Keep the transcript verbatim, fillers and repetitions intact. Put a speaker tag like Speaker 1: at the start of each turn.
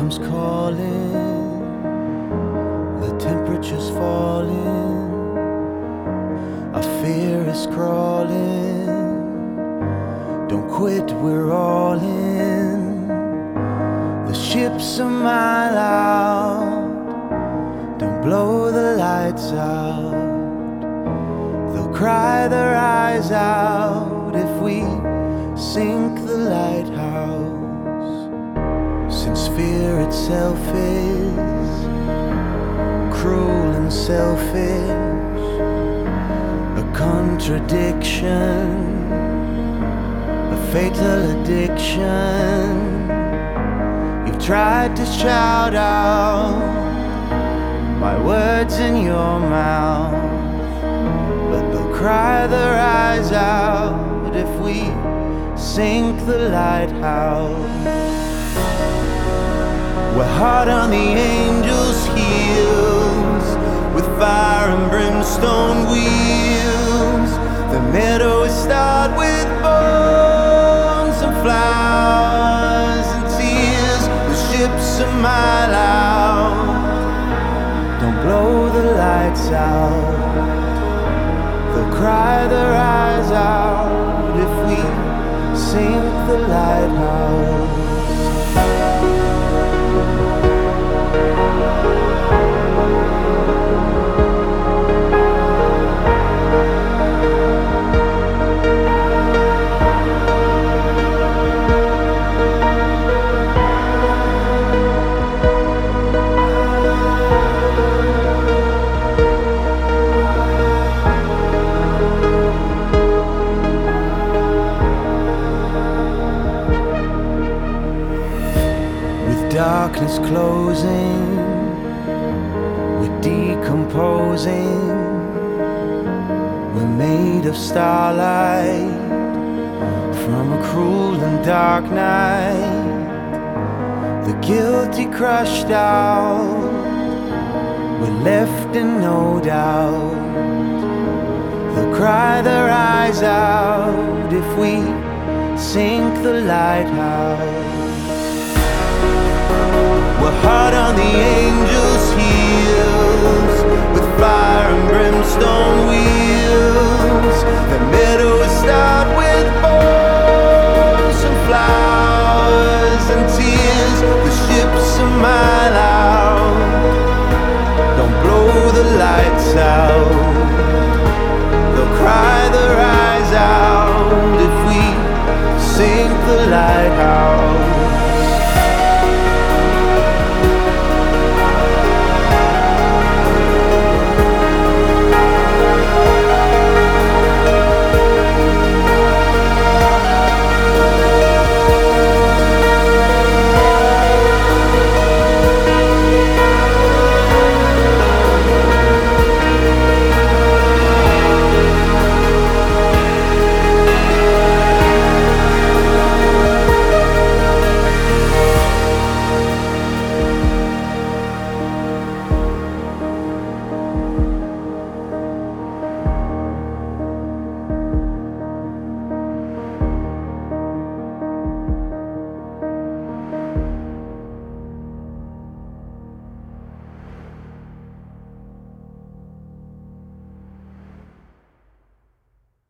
Speaker 1: storm's calling, the temperature's falling, our fear is crawling. Don't quit, we're all in. The ship's a mile out, don't blow the lights out. They'll cry their eyes out if we sink the lighthouse. Since fear itself is cruel and selfish, a contradiction, a fatal addiction. You've tried to shout out my words in your mouth, but they'll cry their eyes out if we sink the lighthouse. We're hard on the angels' heels, with fire and brimstone wheels. The meadow is starred with bones and flowers and tears. The ship's a mile out, don't blow the lights out. They'll cry their eyes out if we sink the lighthouse. Darkness closing, we're decomposing. We're made of starlight from a cruel and dark night. The guilty crushed out, we're left in no doubt. They'll cry their eyes out if we sink the lighthouse. We're hard on the angels' heels, with fire and brimstone wheels. The meadow is starred